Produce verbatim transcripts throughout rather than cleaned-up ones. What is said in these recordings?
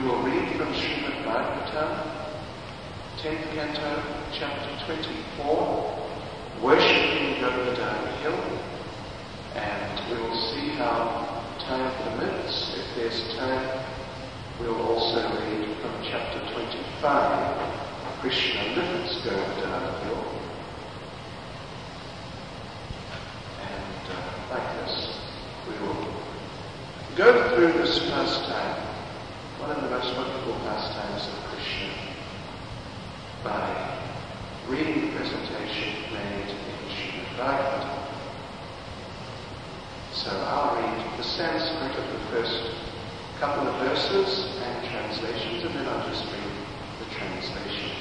will read from Srimad Bhagavatam, tenth Canto, chapter twenty-four, Worshipping Govardhana Hill, and we will see how time permits. If there's time, we'll also read from chapter twenty-five, Krishna lifts Govardhana Hill. And uh, like this, we will go through this pastime, one of the most wonderful pastimes of Krishna, by reading the presentation made in Srimad Bhagavatam. So I'll read the Sanskrit of the first couple of verses and translations, and then I'll just read the translations.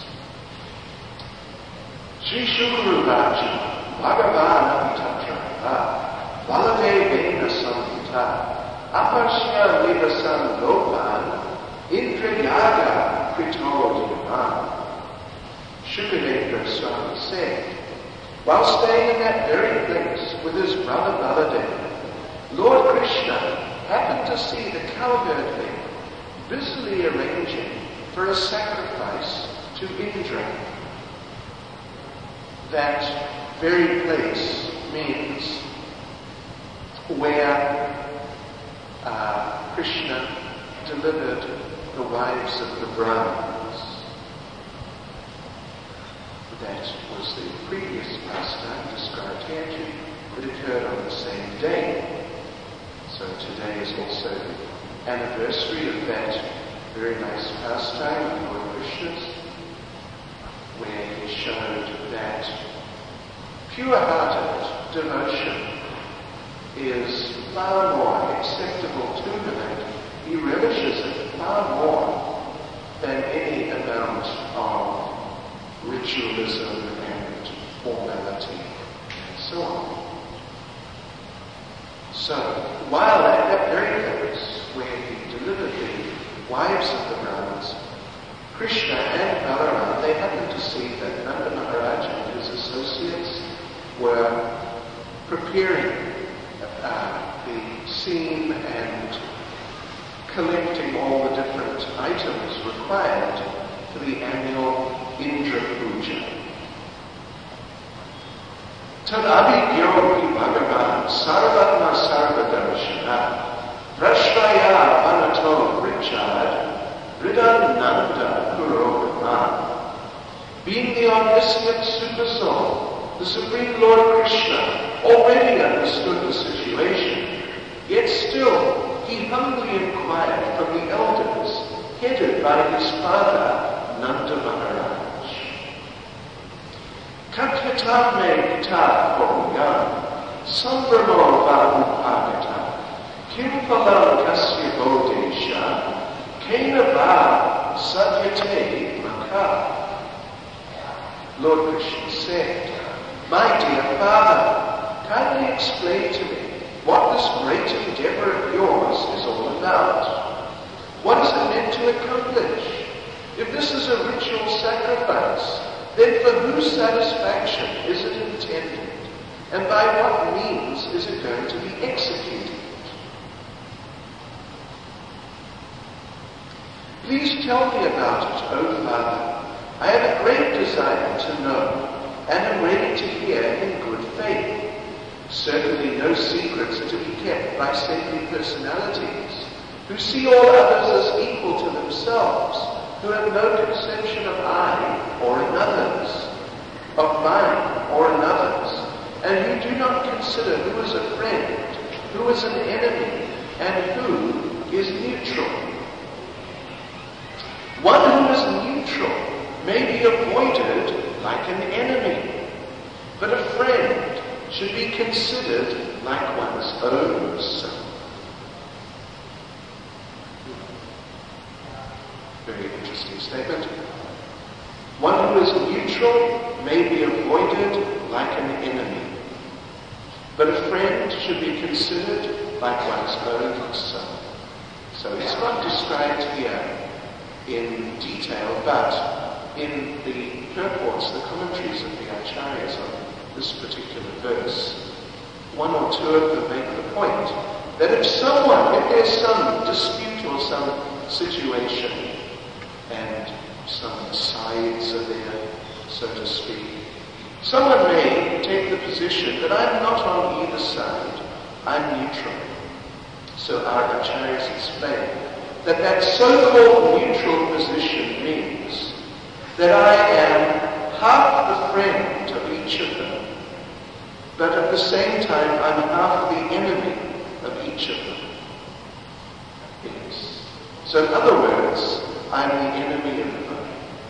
Shri Shukaruvaja Bhagavana Tatrava Valadevena Samhita Apashya Levasan Lopan Indrayaga Kritodyaman. Shukadeva Swami said, while staying in that very place with his brother Baladeva, Lord Krishna happened to see the cowherd men busily arranging for a sacrifice to Indra. That very place means where uh, Krishna delivered the wives of the Brahmins. That was the previous pastime described here, that occurred on the same day. So today is also the anniversary of that very nice pastime of Lord Krishna's, where he showed that pure-hearted devotion is far more acceptable to him, and he relishes it far more than any amount of ritualism and formality and so on. So, while at that very place where he delivered the wives of the Brahmins, Krishna and Balaram, they happened to see that Nanda Maharaj and his associates were preparing uh, the scene and collecting all the different items required for the annual Indra Puja. Tadabhigyo hi Bhagavan sarvatma sarvadarshana prashraya anato richad ridananda purogaman. Being the omniscient super soul, the Supreme Lord Krishna already understood the situation, yet still he humbly inquired from the elders, headed by his father Nanda Maharaj. Katyatam me pita bhogan sambramo vahupagata kim palam kasya bodesha kena va satyate maka. Lord Krishna said, my dear father, kindly explain to me what this great endeavor of yours is all about. What is it meant to accomplish? If this is a ritual sacrifice, then for whose satisfaction is it intended? And by what means is it going to be executed? Please tell me about it, O Father. I have a great desire to know, and am ready to hear in good faith. Certainly no secrets are to be kept by saintly personalities, who see all others as equal to themselves, who have no conception of I or another's, of mine or another's, and who do not consider who is a friend, who is an enemy, and who is neutral. One who is neutral may be avoided like an enemy, but a friend should be considered like one's own son. Very interesting statement. One who is neutral may be avoided like an enemy, but a friend should be considered like one's own son. So it's not described here in detail, but in the purports, the commentaries of the Acharyas on this particular verse, one or two of them make the point that if someone, if there's some dispute or some situation and some sides are there, so to speak. Someone may take the position that I'm not on either side, I'm neutral. So our acharyas explain that that so-called neutral position means that I am half the friend of each of them, but at the same time I'm half the enemy of each of them. Yes. So in other words, I'm the enemy of both.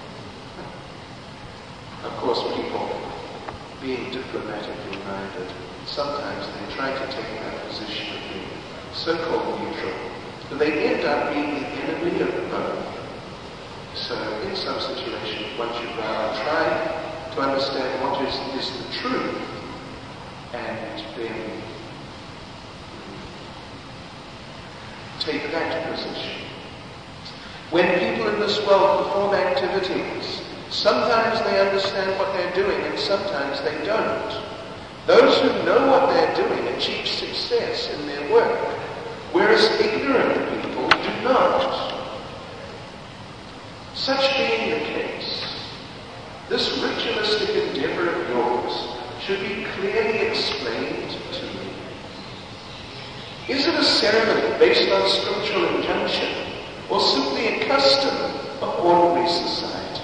Of course, people, being diplomatically minded, sometimes they try to take that position of being so-called neutral, but they end up being the enemy of both. So in some situations, one should rather try to understand what is, is the truth, and then take that position. When people in this world perform activities, sometimes they understand what they're doing and sometimes they don't. Those who know what they're doing achieve success in their work, whereas ignorant people do not. Such being the case, this ritualistic endeavor of yours should be clearly explained to me. Is it a ceremony based on scriptural injunction, or simply a custom of ordinary society?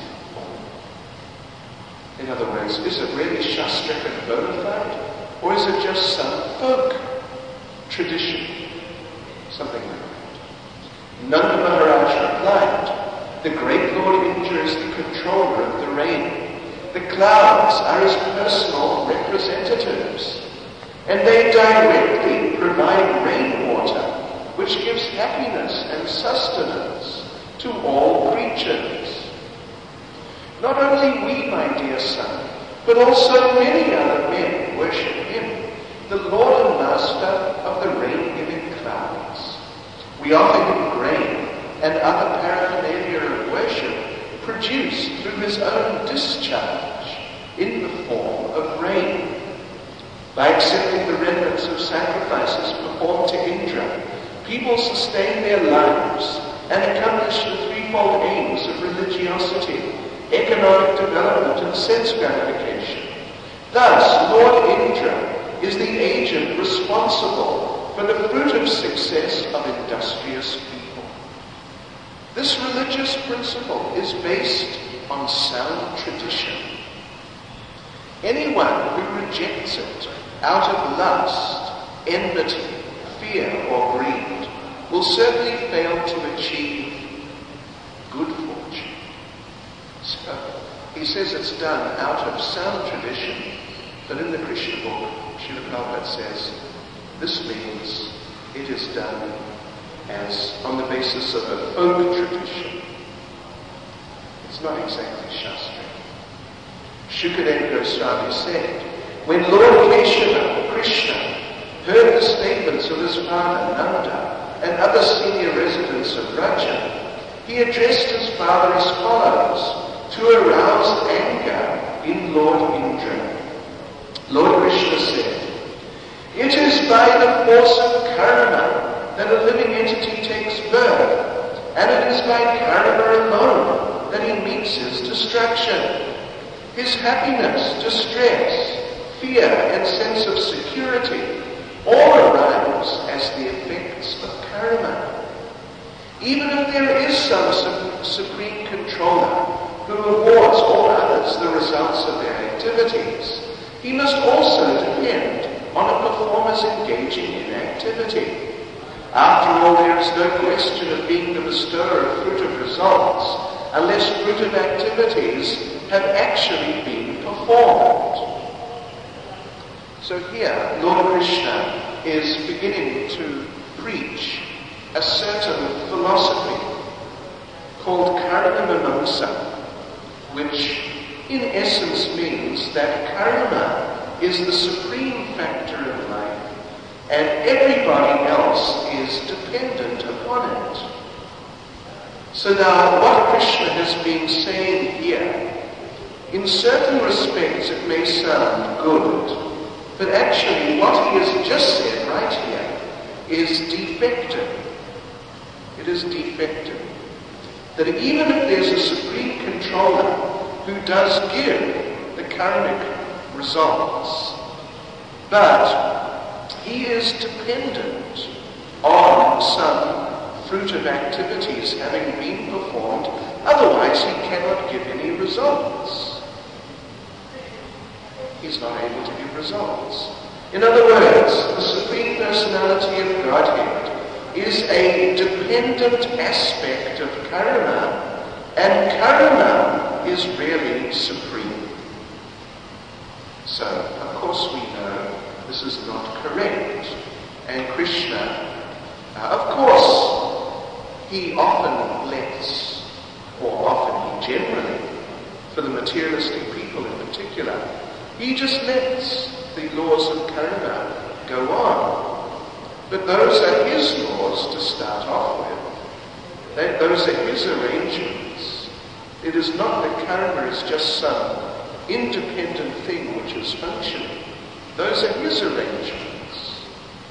In other words, is it really shastric and bona fide, or is it just some folk tradition? Something like that. Nanda Maharaj replied, the great Lord Indra is the controller of the rain. The clouds are his personal representatives, and they directly provide rainwater, which gives happiness and sustenance to all creatures. Not only we, my dear son, but also many other men worship him, the Lord and Master of the rain-giving clouds. We offer him grain and other paraphernalia of worship produced through his own discharge in the form of rain. By accepting the remnants of sacrifices performed to Indra, people sustain their lives and accomplish the threefold aims of religiosity, economic development, and sense gratification. Thus, Lord Indra is the agent responsible for the fruit of success of industrious people. This religious principle is based on sound tradition. Anyone who rejects it out of lust, enmity, fear, or greed will certainly fail to achieve good fortune. So, he says it's done out of sound tradition, but in the Krishna book, Srila Prabhupada says, this means it is done as on the basis of a folk tradition. It's not exactly Shastra. Shukadeva Goswami said, when Lord Keshava, Krishna, heard the statements of his father Nanda and other senior residents of Vraja, he addressed his father as follows to arouse anger in Lord Indra. Lord Krishna said, it is by the force of karma that a living entity takes birth, and it is by karma alone that he meets his destruction. His happiness, distress, fear, and sense of security all arise as the effects of karma. Even if there is some su- supreme controller who awards all others the results of their activities, he must also depend on a performer's engaging in activity. After all, there is no question of being the bestower of fruit of results unless fruit of activities have actually been performed. So here, Lord Krishna is beginning to preach a certain philosophy called karma mimamsa, which in essence means that karma is the supreme factor of life, and everybody else is dependent upon it. So now, what Krishna has been saying here, in certain respects it may sound good, but actually what he has just said right here is defective. It is defective. that even if there's a supreme controller who does give the karmic results, but he is dependent on some fruit of activities having been performed, otherwise he cannot give any results. He's not able to give results. In other words, the Supreme Personality of Godhead is a dependent aspect of karma, and karma is really supreme. So, of course we know this is not correct. And Krishna, uh, of course, he often lets, or often he generally, for the materialistic people in particular, he just lets the laws of karma go on. But those are his laws to start off with. They, those are his arrangements. It is not that karma is just some independent thing which is functioning. Those are his arrangements.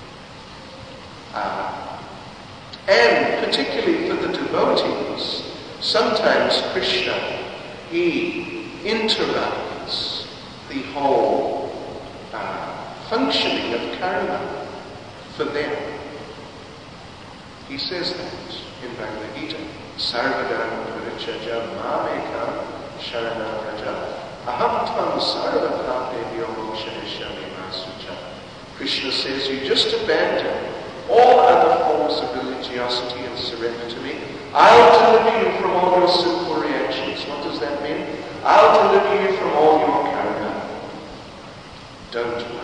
Uh, and particularly for the devotees, sometimes Krishna, he interrupts the whole uh, functioning of karma for them. He says that in Bhagavad Gita, Sarvadam Purichaja Mamekam Sharanam Raja Aham Tam Sarva Papebhyo Mokshanishami Masucha. Krishna says, you just abandon all other forms of religiosity and surrender to me. I'll deliver you from all your sinful reactions. What does that mean? I'll deliver you from all your karma. Don't worry.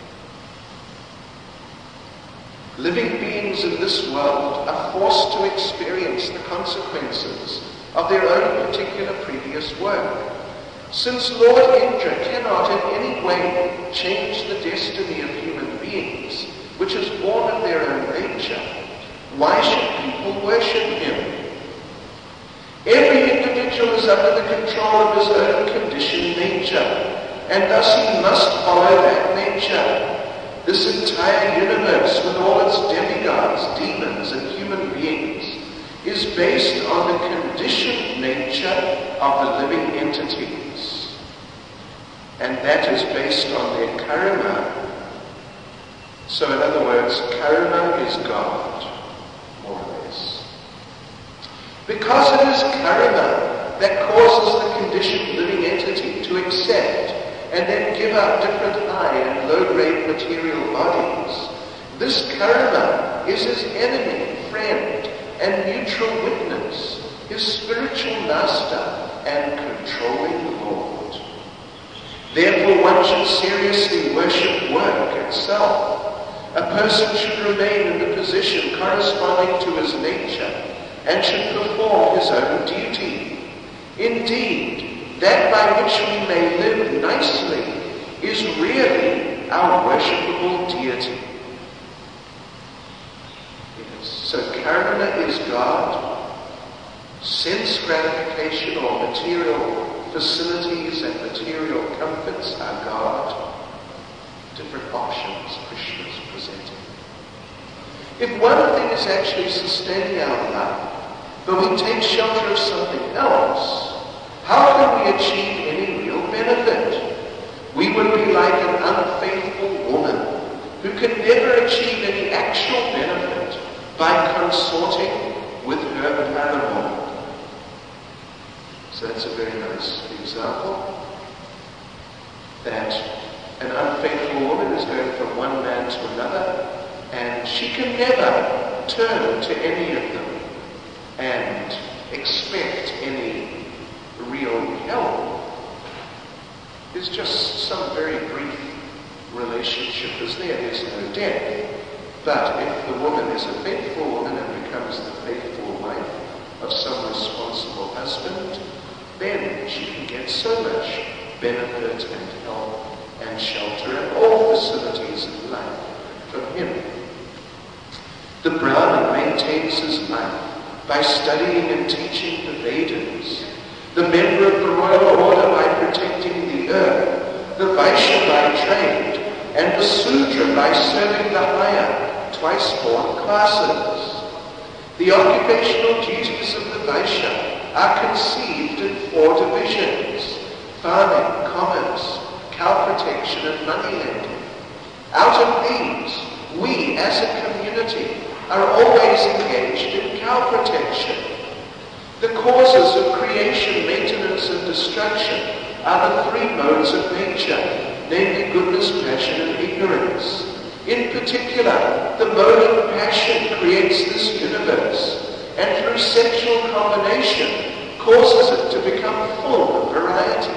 Living beings in this world are forced to experience the consequences of their own particular previous work. Since Lord Indra cannot in any way change the destiny of human beings, which is born of their own nature, why should people worship him? Every individual is under the control of his own conditioned nature, and thus he must follow that nature. This entire universe, with all its demigods, demons, and human beings, is based on the conditioned nature of the living entities. And that is based on their karma. So in other words, karma is God, more or less. Because it is karma that causes the conditioned living entity to accept and then give up different high and low-grade material bodies. This karma is his enemy, friend, and mutual witness, his spiritual master and controlling Lord. Therefore one should seriously worship work itself. A person should remain in the position corresponding to his nature and should perform his own duty. Indeed, that by which we may live nicely is really our worshipable deity. Yes. So karma is God, sense gratification or material facilities and material comforts are God. Different options Krishna is presenting. If one thing is actually sustaining our life, but we take shelter of something else, how can we achieve any real benefit? We would be like an unfaithful woman who can never achieve any actual benefit by consorting with her paramour. So that's a very nice example. That an unfaithful woman is going from one man to another, and she can never turn to any of them and expect any real help. There's just some very brief relationship is there. There's no depth. But if the woman is a faithful woman and becomes the faithful wife of some responsible husband, then she can get so much benefit and help and shelter and all facilities in life from him. The Brahmin maintains his life by studying and teaching the Vedas, the member of the royal order by protecting the earth, the Vaishya by trade, and the Sudra by serving the higher, twice-born classes. The occupational duties of the Vaishya are conceived in four divisions: farming, commerce, cow protection, and money lending. Out of these, we as a community are always engaged in cow protection. The causes of creation, maintenance, and destruction are the three modes of nature, namely goodness, passion, and ignorance. In particular, the mode of passion creates this universe, and through sexual combination causes it to become full of variety.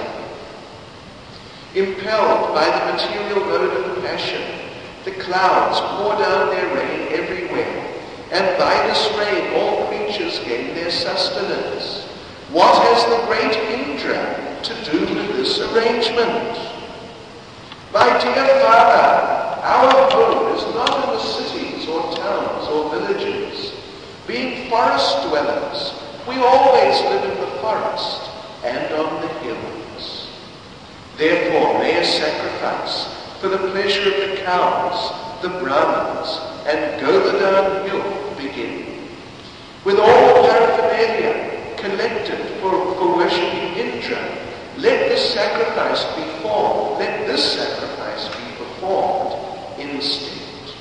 Impelled by the material mode of passion, the clouds pour down their rain everywhere, and by this rain all creatures gain their sustenance. What has the great Indra to do with this arrangement? My dear Father, our home is not in the cities or towns or villages. Being forest dwellers, we always live in the forest and on the hills. Therefore, may a sacrifice for the pleasure of the cows, the Brahmins, and Govardhan Hill begin. With all the paraphernalia collected for, for worshipping Indra, let this sacrifice be formed, let this sacrifice be performed instead.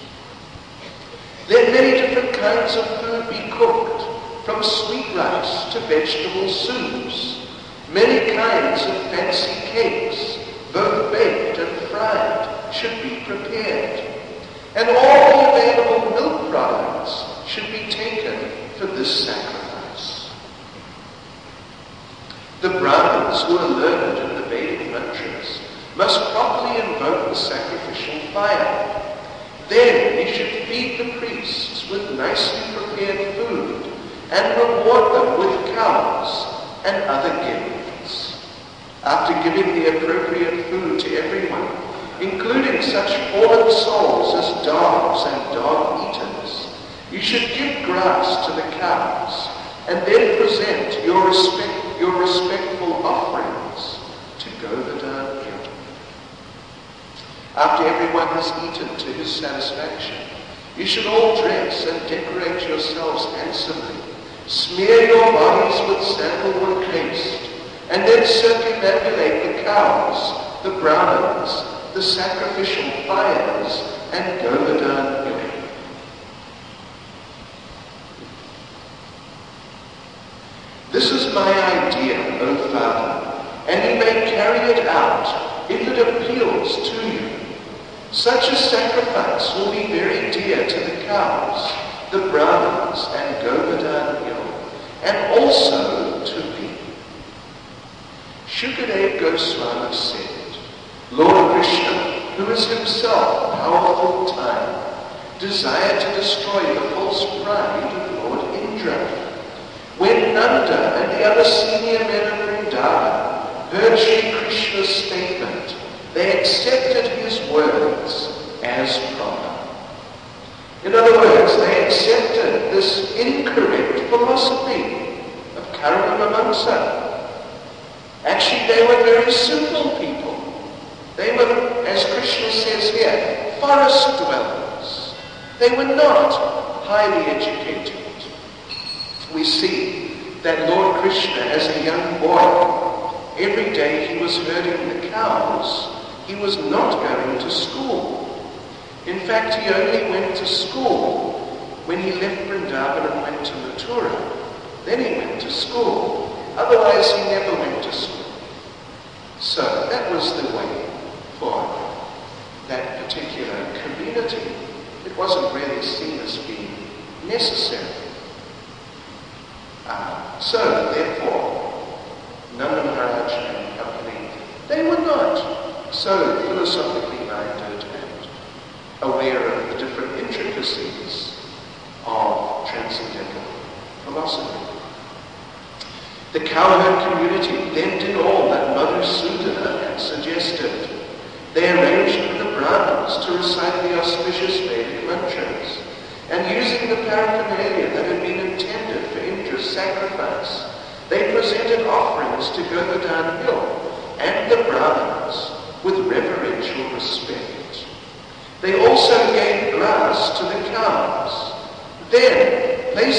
Let many different kinds of food be cooked, from sweet rice to vegetable soups. Many kinds of fancy cakes, both baked and fried, should be prepared. And all the available milk products should be taken for this sacrifice. The Brahmins who are learned in the Vedic mantras must properly invoke the sacrificial fire. Then you should feed the priests with nicely prepared food and reward them with cows and other gifts. After giving the appropriate food to everyone, including such fallen souls as dogs and dog-eaters, you should give grass to the cows and then present your, respect, your respectful offerings to Govardhan Hill. After everyone has eaten to his satisfaction, you should all dress and decorate yourselves handsomely, smear your bodies with sandalwood paste, and then circumambulate the cows, the Brahmins, the sacrificial fires, and Govardhan Hill. This is my idea, O Father, and you may carry it out if it appeals to you. Such a sacrifice will be very dear to the cows, the Brahmins, and Govardhan Hill, and also to me. Shukadeva Goswami said, Lord Krishna, who is himself powerful time, desired to destroy the false pride of Lord Indra. When Nanda and the other senior men of Vrindavan heard Sri Krishna's statement, they accepted his words as proper. In other words, they accepted this incorrect philosophy of Karma-mimamsa. Actually, they were very simple people. They were, as Krishna says here, forest dwellers. They were not highly educated. We see that Lord Krishna, as a young boy, every day he was herding the cows. He was not going to school. In fact, he only went to school when he left Vrindavan and went to Mathura. Then he went to school. Otherwise, he never went to school. So that was the way for that particular community. It wasn't really seen as being necessary. Uh, so, therefore, Nanda Maharaj and company, they were not so philosophically minded and aware of the different intricacies of transcendental philosophy. The cowherd community then did all that Madhusudana had suggested. They arranged for the Brahmins to recite the auspicious Vedic mantras, and using the paraphernalia that had been intended for Indra's sacrifice, they presented offerings to Govardhan Hill and the Brahmins with reverential respect. They also gave grass to the cows. Then, placing the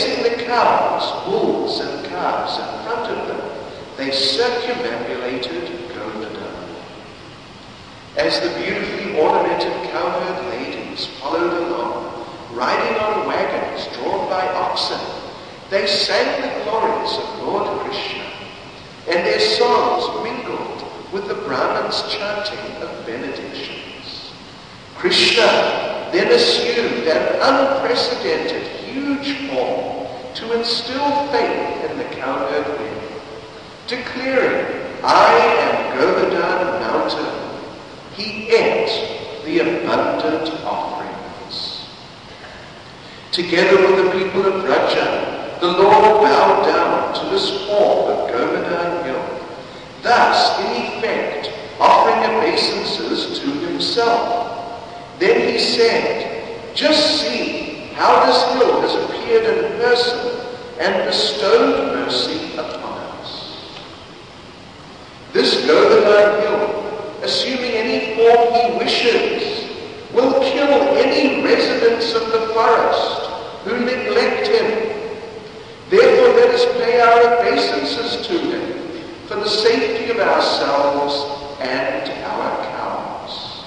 cows, bulls, and calves in front of them, they circumambulated Govardhan. As the beautifully ornamented cowherd ladies followed along, riding on wagons drawn by oxen, they sang the glories of Lord Krishna, and their songs mingled with the Brahmins' chanting of benedictions. Krishna then assumed an unprecedented, huge form to instill faith in the cowherd women, declaring, "I am Govardhan Mountain." He ate the abundant offerings. Together with the people of Vraja, the Lord bowed down to this form of Govardhan Hill, thus, in effect, offering obeisances to himself. Then he said, "Just see how this hill has appeared in person and bestowed mercy upon us." This Govardhan Hill, assuming any form he wishes, will kill any residents of the forest who neglect him. Therefore, let us pay our obeisances to him for the safety of ourselves and our cows.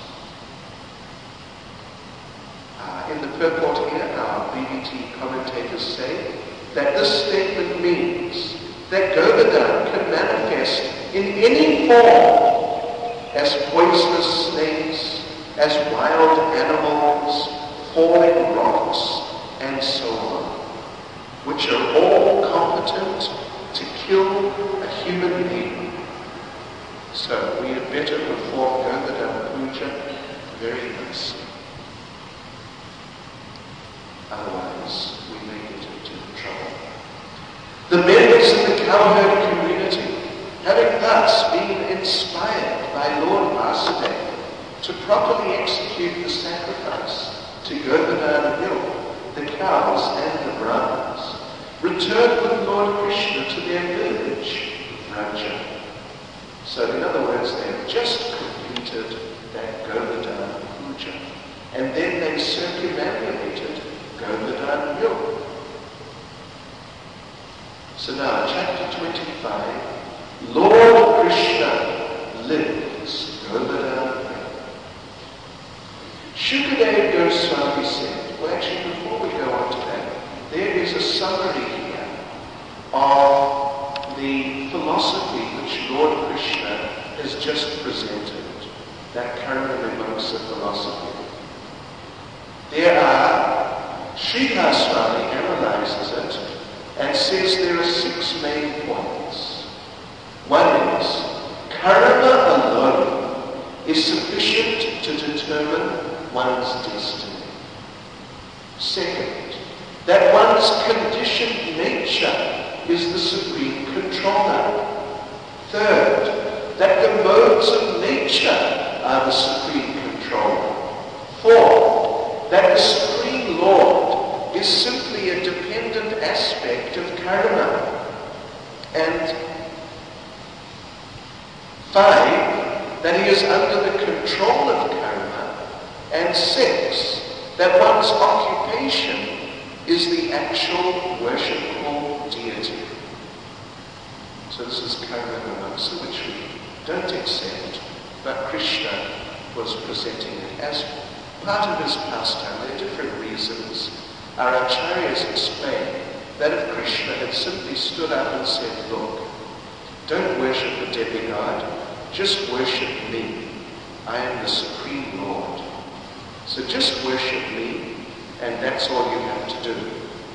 Uh, in the purport here, our B B T commentators say that this statement means that Govardhan can manifest in any form, as poisonous snakes, as wild animals, falling rocks, and so on, which are all competent to kill a human being. So we had better perform Govardhan Puja very nicely. Otherwise, we may get into trouble. The members of the cowherd community, having thus been inspired by Lord Vasudeva to properly execute the sacrifice to Govardhan Hill, the cows and the Brahmins, returned with Lord Krishna to their village, Vraja. So in other words, they have just completed that Govardhan Puja, and then they circumambulated Govardhan Hill. So now, chapter twenty-five, Lord Krishna lives Govardhan Hill. Shukadeva Goswami said, well actually before we go on to that, there is a summary here of the philosophy which Lord Krishna has just presented, that Karma Vimamsa philosophy. There are, Sridhar Swami analyzes it and says there are six main points. One is, karma alone is sufficient to determine one's destiny. Second, that one's conditioned nature is the supreme controller. Third, that the modes of nature are the supreme controller. Fourth, that the Supreme Lord is simply a dependent aspect of karma. And five, that he is under the control of karma. And six, that one's occupation is the actual worshipful deity. So this is Karma Vimamsa, which we don't accept, but Krishna was presenting it as part of his pastime. There are different reasons. Our acharyas explain that if Krishna had simply stood up and said, look, don't worship a demigod, just worship me. I am the Supreme Lord. So just worship me, and that's all you have to do.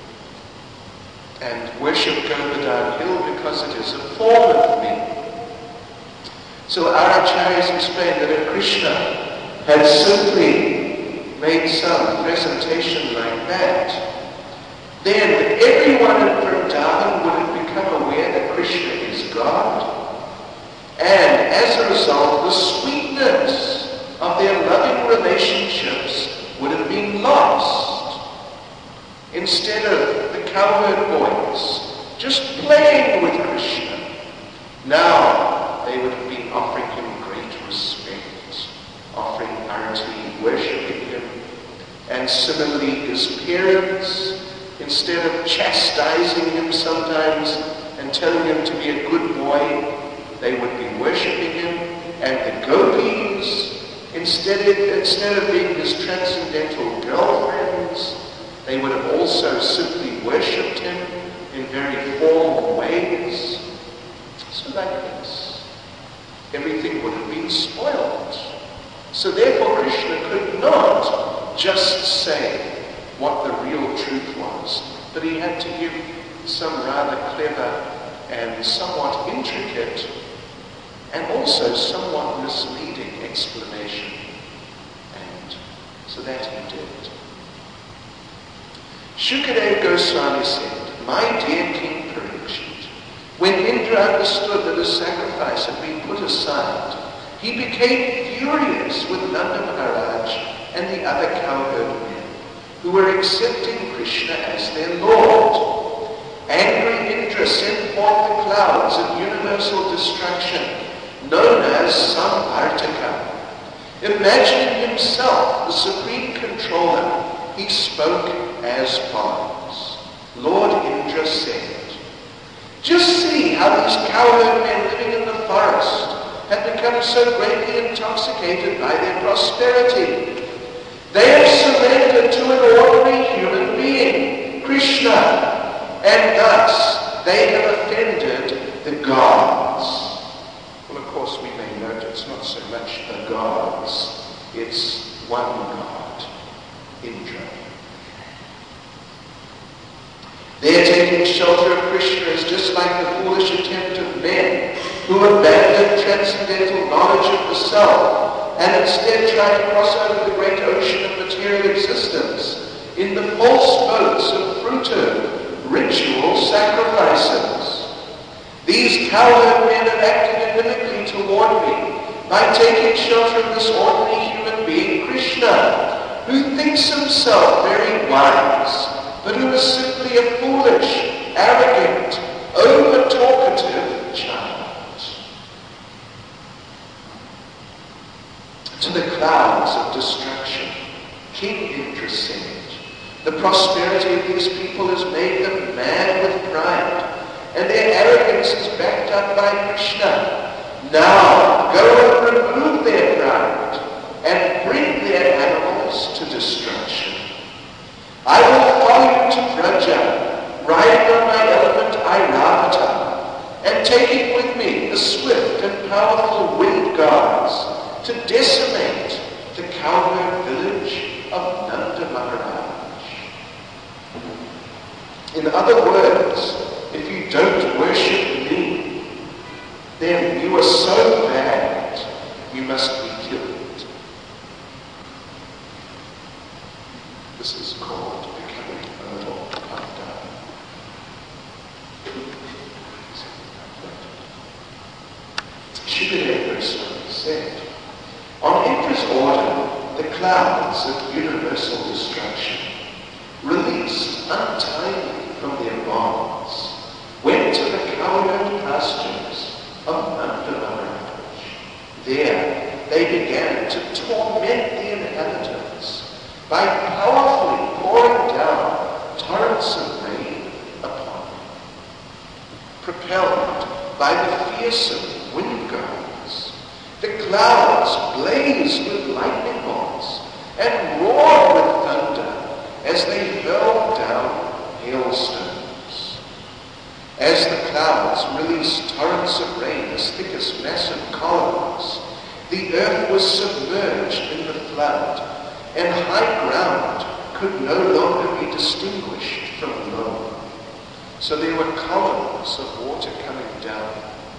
And worship Govardhan Hill because it is a form of me. So our acharyas explain that if Krishna had simply made some presentation like that, then everyone in Vrindavan would have become aware that Krishna is God. And as a result, the sweetness of their loving relationships would have been lost. Instead of the cowherd boys just playing with Krishna, now they would have been offering him great respect, offering arati, worshipping him. And similarly, his parents, in instead of chastising him sometimes and telling him to be a good boy, they would be worshipping him. And the gopis, instead of, instead of being his transcendental girlfriends, they would have also simply worshipped him in very formal ways. So like this, everything would have been spoiled. So therefore Krishna could not just say what the real truth was, but he had to give some rather clever and somewhat intricate and also somewhat misleading explanation. And so that he did. Shukadeva Goswami said, "My dear King Parikshit, when Indra understood that a sacrifice had been put aside, he became furious with Nanda Maharaj and the other cowherd men who were accepting Krishna as their Lord. Angry Indra sent forth the clouds of universal destruction, known as Samvartaka. Imagining himself the supreme controller, he spoke as follows. Lord Indra said, 'Just see how these cowherd men living in the forest have become so greatly intoxicated by their prosperity. They have surrendered to an ordinary human being, Krishna, and thus they have offended the gods.'" Well, of course, we may note it's not so much the gods, it's one god, Indra. Their taking shelter of Krishna is just like the foolish attempt of men who abandon transcendental knowledge of the self and instead try to cross over the great ocean of material existence in the false boats of fruitive ritual sacrifices. These cowherd men have acted inimically toward me by taking shelter of this ordinary human being, Krishna, who thinks himself very wise, but who is simply a foolish, arrogant, over-talkative child. To the clouds of destruction, King Indra said, "The prosperity of these people has made them mad with pride, and their arrogance is backed up by Krishna. Now go and remove their pride and bring their animals to destruction. I will follow you to Braja, riding on my elephant Airavata, and taking with me the swift and powerful wind gods to decimate the cowherd village of Nanda Maharaj." In other words, if you don't worship me, then you are so bad, you must be killed. This is called becoming a little puffed up. Shukadeva Goswami said, "On Indra's order, the clouds of universal destruction, released untimely from their bonds, went to the cowherd pastures of Nanda Maharaj. There they began to torment the inhabitants by powerfully pouring down torrents of rain upon them. Propelled by the fearsome wind gusts, the clouds blazed with lightning bolts and roared with thunder as they hurled down hailstones. As the clouds released torrents of rain as thick as massive columns, the earth was submerged in the flood, and high ground could no longer be distinguished from low. So there were columns of water coming down.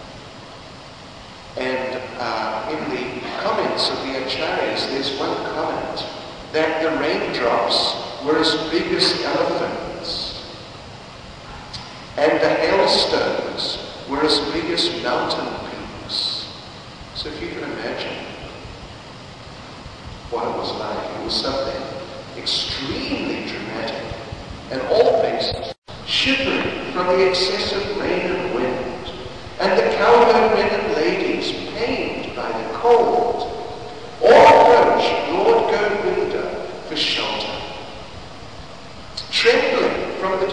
And uh, in the comments of the Acharyas, there's one comment that the raindrops were as big as elephants, and the hailstones were as big as mountain peaks. So if you can imagine what it was like, it was something extremely dramatic, and all faces shivering from the excessive rain and wind, and the cowherd men and ladies pained by the cold all approached Lord Govinda for shelter. Trembling from the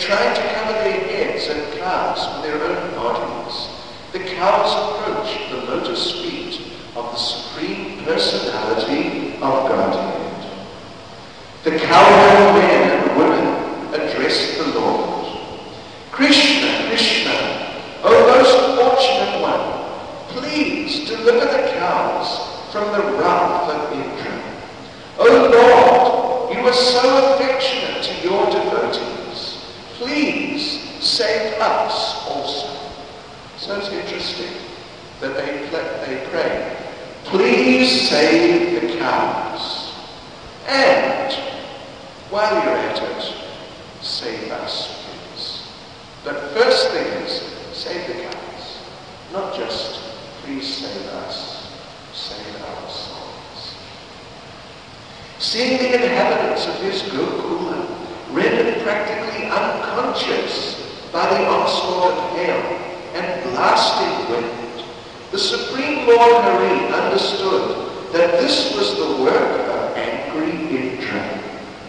trying to cover their heads and clouds with their own bodies, the cows approach the lotus feet of the Supreme Personality of Godhead. The cowherd men and women address the Lord. Krishna, Krishna, O most fortunate one, please deliver the cows from the wrath of Indra. O Lord, you are so affectionate to your devotees. Please save us also. So it's interesting that they, they pray, please save the cows. And while you're at it, save us, please. But first thing is, save the cows. Not just, please save us, save our souls. Seeing the inhabitants of his Gokula rendered practically unconscious by the onslaught of hail and blasting wind, the Supreme Lord Hari understood that this was the work of angry Indra.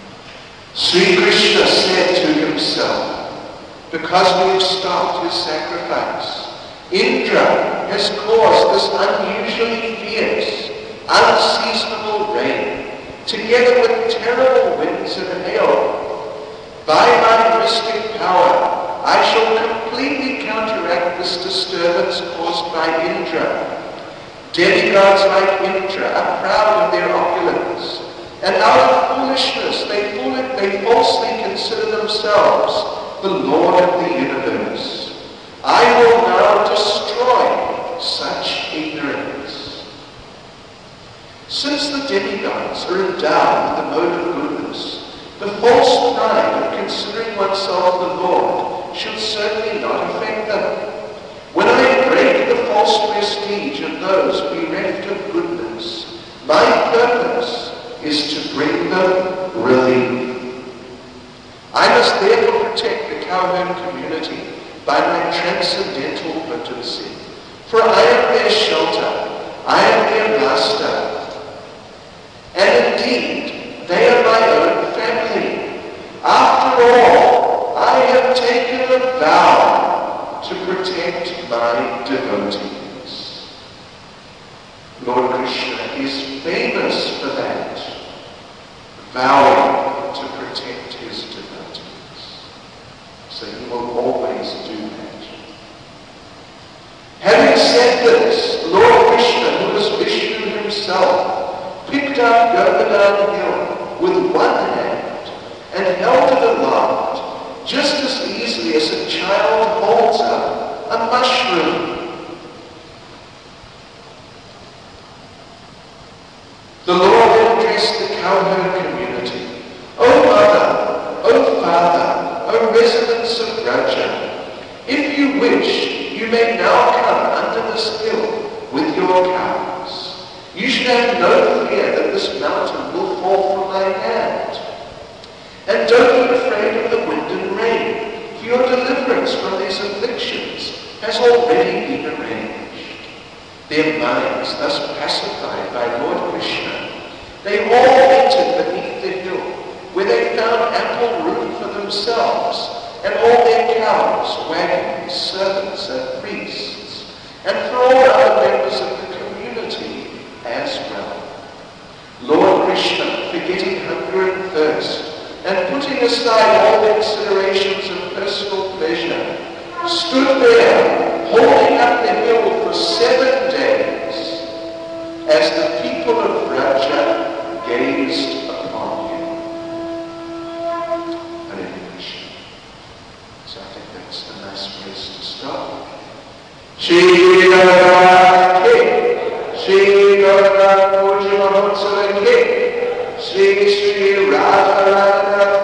Sri Krishna said to himself, because we have stopped his sacrifice, Indra has caused this unusually fierce, unseasonable rain, together with terrible winds and hail. By my mystic power, I shall completely counteract this disturbance caused by Indra. Demigods like Indra are proud of their opulence, and out of foolishness they, fool it, they falsely consider themselves the Lord of the universe. I will now destroy such ignorance. Since the demigods are endowed with the mode of goodness, the false pride of considering oneself the Lord should certainly not affect them. When I break the false prestige of those bereft of goodness, my purpose is to bring them relief. I must therefore protect the cowherd community by my transcendental potency, for I am their shelter, I am their master, and indeed they are my own family. After all, I have taken a vow to protect my devotees. Lord Krishna is famous for that, vowing to protect his devotees. So he will always do that. Having said this, Lord Krishna, who was Vishnu himself, picked up Govardhan Hill with one hand and held it aloft, just as easily as a child holds up a mushroom. The Lord addressed the cowherd community. O mother, O father, O residents of Braja, if you wish, you may now come under this hill with your cows. You should have no fear that this mountain will fall from my hand. And don't be afraid of the wind and rain, for your deliverance from these afflictions has already been arranged. Their minds thus pacified by Lord Krishna, they all entered beneath the hill, where they found ample room for themselves and all their cows, wagons, servants, and priests, and for all other members of the community as well. Lord Krishna, forgetting hunger and thirst, and putting aside all considerations of personal pleasure, stood there, holding up the hill for seven days, as the people of Braja gazed upon him. Hare Krishna. So I think that's a nice place to stop. Shri Radha Ke, Shri Radha Puja Mahotsava Ke, Shri Shri Radha Radha